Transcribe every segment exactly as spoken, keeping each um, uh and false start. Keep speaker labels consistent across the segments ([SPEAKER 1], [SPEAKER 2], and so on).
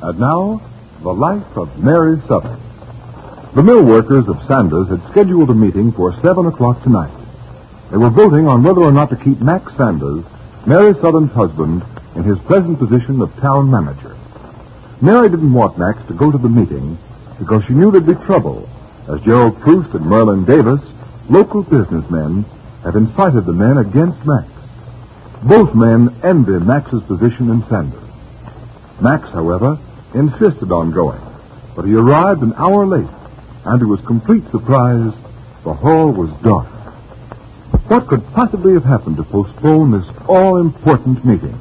[SPEAKER 1] And now, the life of Mary Southern. The mill workers of Sanders had scheduled a meeting for seven o'clock tonight. They were voting on whether or not to keep Max Sanders, Mary Southern's husband, in his present position of town manager. Mary didn't want Max to go to the meeting because she knew there'd be trouble, as Gerald Proust and Merlin Davis, local businessmen, had incited the men against Max. Both men envied Max's position in Sanders. Max, however, insisted on going, but he arrived an hour late, and to his complete surprise, the hall was dark. What could possibly have happened to postpone this all-important meeting?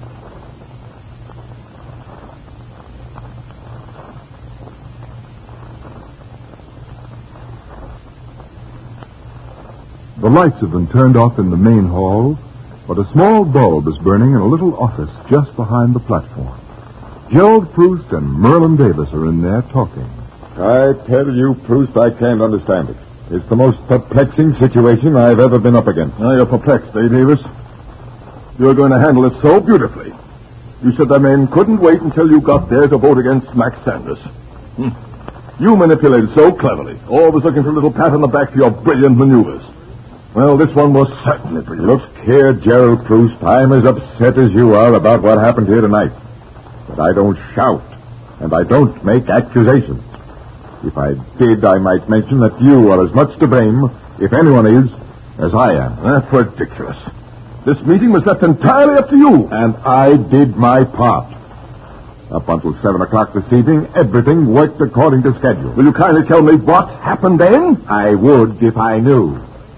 [SPEAKER 1] The lights have been turned off in the main hall, but a small bulb is burning in a little office just behind the platform. Gerald Proust and Merlin Davis are in there talking.
[SPEAKER 2] I tell you, Proust, I can't understand it. It's the most perplexing situation I've ever been up against.
[SPEAKER 3] Now, you're perplexed, eh, Davis? You're going to handle it so beautifully. You said the men couldn't wait until you got there to vote against Max Sanders. Hmm. You manipulated so cleverly, always looking for a little pat on the back for your brilliant maneuvers. Well, this one was certainly brilliant.
[SPEAKER 2] Look here, Gerald Proust, I'm as upset as you are about what happened here tonight. But I don't shout, and I don't make accusations. If I did, I might mention that you are as much to blame, if anyone is, as I am.
[SPEAKER 3] That's ridiculous. This meeting was left entirely up to you.
[SPEAKER 2] And I did my part. Up until seven o'clock this evening, everything worked according to schedule.
[SPEAKER 3] Will you kindly tell me what happened then?
[SPEAKER 2] I would if I knew.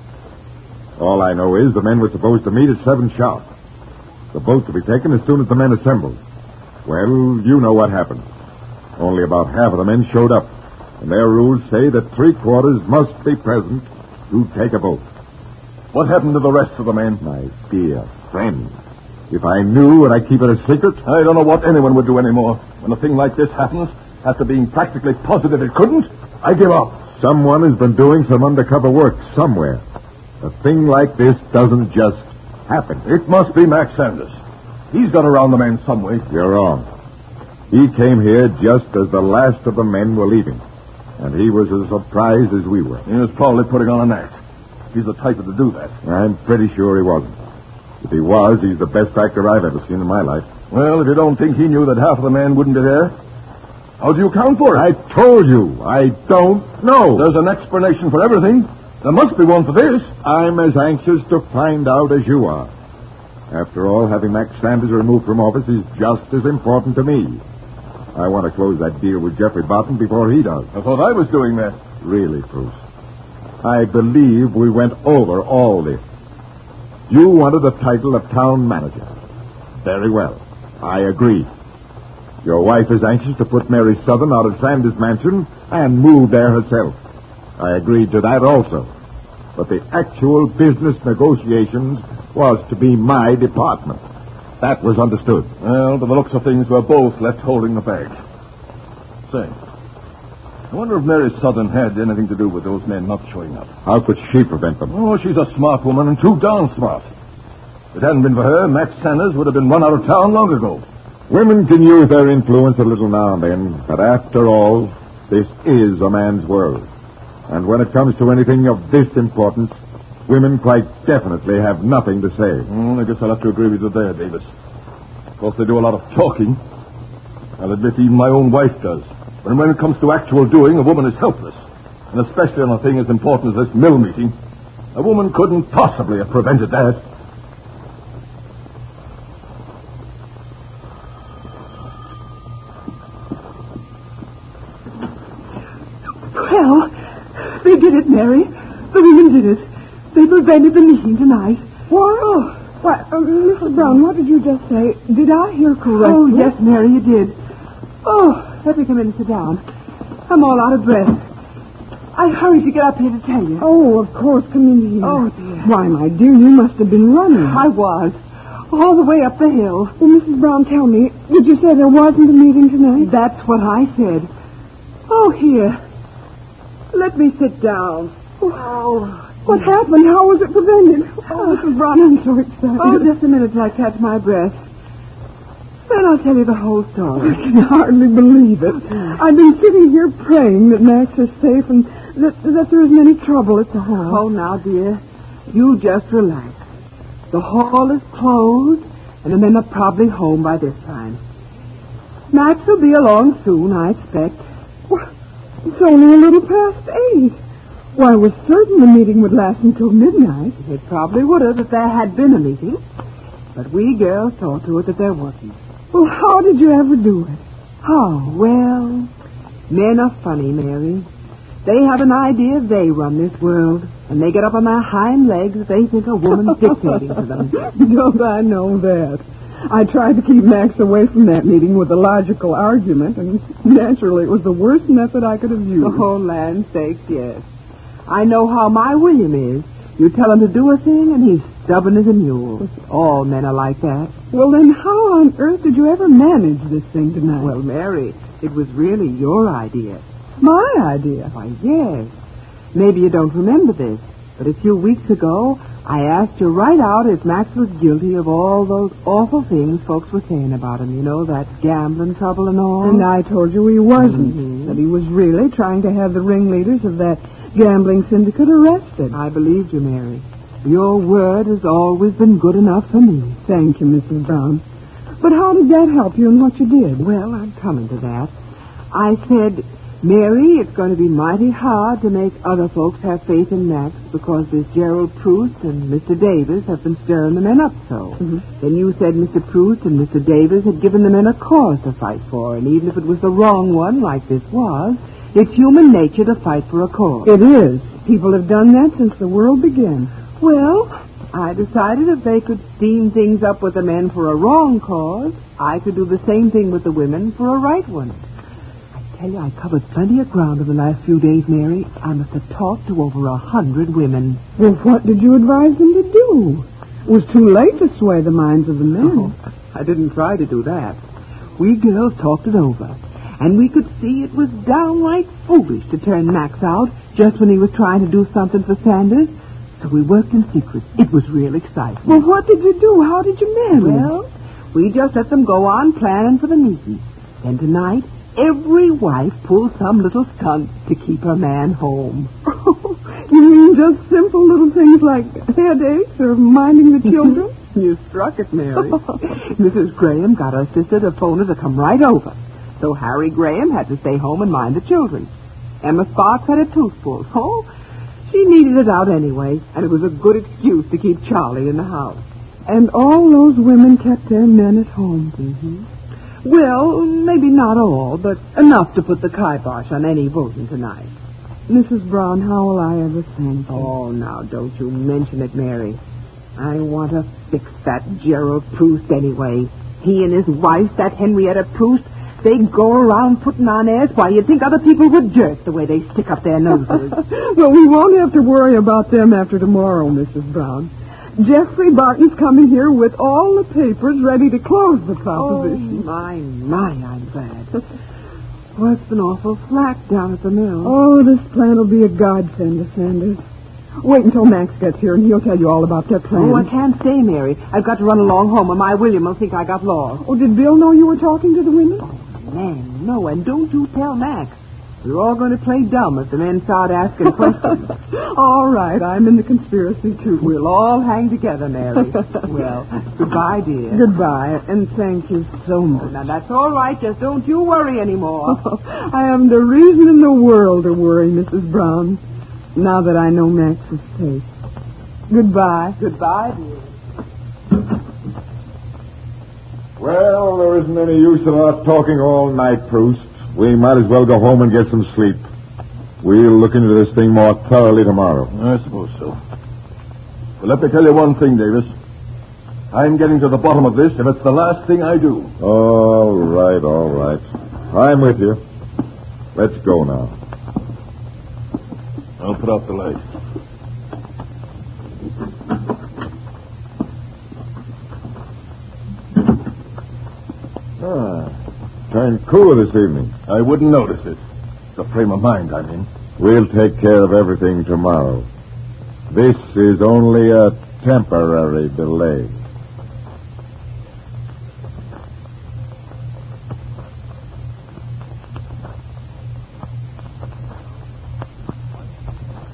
[SPEAKER 2] All I know is the men were supposed to meet at seven sharp. The vote to be taken as soon as the men assembled. Well, you know what happened. Only about half of the men showed up. And their rules say that three-quarters must be present to take a vote.
[SPEAKER 3] What happened to the rest of the men?
[SPEAKER 2] My dear friend, if I knew, would I keep it a secret?
[SPEAKER 3] I don't know what anyone would do anymore. When a thing like this happens, after being practically positive it couldn't, I give up.
[SPEAKER 2] Someone has been doing some undercover work somewhere. A thing like this doesn't just happen.
[SPEAKER 3] It must be Max Sanders. He's got around the men some way.
[SPEAKER 2] You're wrong. He came here just as the last of the men were leaving. And he was as surprised as we were.
[SPEAKER 3] He was probably putting on an act. He's the type to do that.
[SPEAKER 2] I'm pretty sure he wasn't. If he was, he's the best actor I've ever seen in my life.
[SPEAKER 3] Well, if you don't think he knew that half of the men wouldn't be there, how do you account for it?
[SPEAKER 2] I told you, I don't know.
[SPEAKER 3] There's an explanation for everything. There must be one for this.
[SPEAKER 2] I'm as anxious to find out as you are. After all, having Max Sanders removed from office is just as important to me. I want to close that deal with Jeffrey Barton before he does.
[SPEAKER 3] I thought I was doing that.
[SPEAKER 2] Really, Proust. I believe we went over all this. You wanted the title of town manager. Very well. I agree. Your wife is anxious to put Mary Southern out of Sanders' mansion and move there herself. I agreed to that also. But the actual business negotiations was to be my department. That was understood.
[SPEAKER 3] Well, by the looks of things, we're both left holding the bag. Say, I wonder if Mary Southern had anything to do with those men not showing up.
[SPEAKER 2] How could she prevent them?
[SPEAKER 3] Oh, she's a smart woman and too darn smart. If it hadn't been for her, Max Sanders would have been run out of town long ago.
[SPEAKER 2] Women can use their influence a little now and then, but after all, this is a man's world. And when it comes to anything of this importance, women quite definitely have nothing to say.
[SPEAKER 3] Mm, I guess I'll have to agree with you there, Davis. Of course, they do a lot of talking. I'll admit even my own wife does. But when it comes to actual doing, a woman is helpless. And especially on a thing as important as this mill meeting, a woman couldn't possibly have prevented that.
[SPEAKER 4] Well, they did it, Mary. The women did it. They prevented the meeting tonight.
[SPEAKER 5] What? Oh, what? Uh, Missus Brown, what did you just say? Did I hear correctly?
[SPEAKER 4] Oh, yes, Mary, you did. Oh, let me come in and sit down. I'm all out of breath. I hurried to get up here to tell you.
[SPEAKER 5] Oh, of course, come in here.
[SPEAKER 4] Oh, dear.
[SPEAKER 5] Why, my dear, you must have been running.
[SPEAKER 4] I was. All the way up the hill.
[SPEAKER 5] Well, Missus Brown, tell me, did you say there wasn't a meeting tonight?
[SPEAKER 4] That's what I said. Oh, here. Let me sit down.
[SPEAKER 5] Oh, what happened? How was it prevented? Oh, Missus Brown, I'm so excited.
[SPEAKER 4] Oh, just a minute till I catch my breath. Then I'll tell you the whole story.
[SPEAKER 5] I can hardly believe it. I've been sitting here praying that Max is safe and that, that there isn't any trouble at the hall.
[SPEAKER 4] Oh, now, dear, you just relax. The hall is closed, and the men are probably home by this time. Max will be along soon, I expect.
[SPEAKER 5] Well, it's only a little past eight. Why, I was certain the meeting would last until midnight.
[SPEAKER 4] It probably would have if there had been a meeting. But we girls saw to it that there wasn't.
[SPEAKER 5] Well, how did you ever do it?
[SPEAKER 4] Oh, well, men are funny, Mary. They have an idea they run this world, and they get up on their hind legs if they think a woman's dictating to them.
[SPEAKER 5] Don't I know that? I tried to keep Max away from that meeting with a logical argument, and naturally it was the worst method I could have used.
[SPEAKER 4] Oh, land's sakes, yes. I know how my William is. You tell him to do a thing, and he's stubborn as a mule. All men are like that.
[SPEAKER 5] Well, then how on earth did you ever manage this thing tonight?
[SPEAKER 4] Well, Mary, it was really your idea.
[SPEAKER 5] My idea?
[SPEAKER 4] Why, yes. Maybe you don't remember this, but a few weeks ago, I asked you right out if Max was guilty of all those awful things folks were saying about him. You know, that gambling trouble and all.
[SPEAKER 5] And I told you he wasn't.
[SPEAKER 4] Mm-hmm.
[SPEAKER 5] That he was really trying to have the ringleaders of that gambling syndicate arrested.
[SPEAKER 4] I believed you, Mary. Your word has always been good enough for me.
[SPEAKER 5] Thank you, Missus Brown. But how did that help you in what you did?
[SPEAKER 4] Well, I'm coming to that. I said, Mary, it's going to be mighty hard to make other folks have faith in Max because this Gerald Proust and Mister Davis have been stirring the men up so.
[SPEAKER 5] Mm-hmm.
[SPEAKER 4] Then you said Mister Proust and Mister Davis had given the men a cause to fight for, and even if it was the wrong one, like this was, it's human nature to fight for a cause.
[SPEAKER 5] It is. People have done that since the world began.
[SPEAKER 4] Well, I decided if they could steam things up with the men for a wrong cause, I could do the same thing with the women for a right one. I tell you, I covered plenty of ground in the last few days, Mary. I must have talked to over a hundred women.
[SPEAKER 5] Well, what did you advise them to do? It was too late to sway the minds of the men.
[SPEAKER 4] Oh, I didn't try to do that. We girls talked it over, and we could see it was downright foolish to turn Max out just when he was trying to do something for Sanders. So we worked in secret. It was real exciting.
[SPEAKER 5] Well, what did you do? How did you manage?
[SPEAKER 4] Well, we just let them go on planning for the meeting. Then tonight, every wife pulls some little stunt to keep her man home.
[SPEAKER 5] You mean just simple little things like headaches or minding the children?
[SPEAKER 4] You struck it, Mary. Missus Graham got her sister to phone her to come right over. So Harry Graham had to stay home and mind the children. Emma Sparks had a tooth pulled. Oh, she needed it out anyway, and it was a good excuse to keep Charlie in the house.
[SPEAKER 5] And all those women kept their men at home.
[SPEAKER 4] Mm-hmm. Well, maybe not all, but enough to put the kibosh on any voting tonight.
[SPEAKER 5] Missus Brown, how will I ever thank you?
[SPEAKER 4] Oh, now, don't you mention it, Mary. I want to fix that Gerald Proust anyway. He and his wife, that Henrietta Proust, they go around putting on airs. Why, you'd think other people were jerks the way they stick up their noses.
[SPEAKER 5] Well, we won't have to worry about them after tomorrow, Missus Brown. Jeffrey Barton's coming here with all the papers ready to close the proposition.
[SPEAKER 4] Oh, my, my, I'm glad. Well, it's been awful slack down at the mill.
[SPEAKER 5] Oh, this plan will be a godsend to Sanders. Wait until Max gets here, and he'll tell you all about their plan.
[SPEAKER 4] Oh, I can't stay, Mary. I've got to run along home, or my William will think I got lost.
[SPEAKER 5] Oh, did Bill know you were talking to the women?
[SPEAKER 4] Oh, man, no, and don't you tell Max. We're all going to play dumb if the men start asking questions.
[SPEAKER 5] All right, I'm in the conspiracy, too.
[SPEAKER 4] We'll all hang together, Mary. Well, goodbye, dear.
[SPEAKER 5] Goodbye, and thank you so much.
[SPEAKER 4] Now, that's all right. Just don't you worry anymore.
[SPEAKER 5] I haven't a reason in the world to worry, Missus Brown, now that I know Max is safe. Goodbye.
[SPEAKER 4] Goodbye, dear.
[SPEAKER 2] Well, there isn't any use in our talking all night, Proust. We might as well go home and get some sleep. We'll look into this thing more thoroughly tomorrow.
[SPEAKER 3] I suppose so. But let me tell you one thing, Davis. I'm getting to the bottom of this if it's the last thing I do.
[SPEAKER 2] All right, all right. I'm with you. Let's go now.
[SPEAKER 3] I'll put out the light.
[SPEAKER 2] Ah, turned cooler this evening.
[SPEAKER 3] I wouldn't notice it. The frame of mind I'm in.
[SPEAKER 2] We'll take care of everything tomorrow. This is only a temporary delay.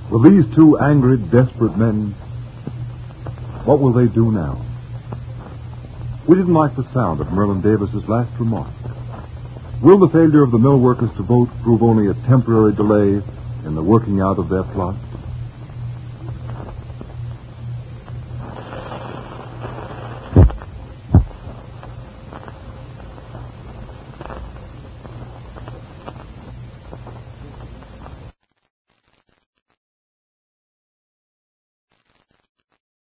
[SPEAKER 1] Will these two angry, desperate men, what will they do now? We didn't like the sound of Merlin Davis's last remark. Will the failure of the mill workers to vote prove only a temporary delay in the working out of their plot?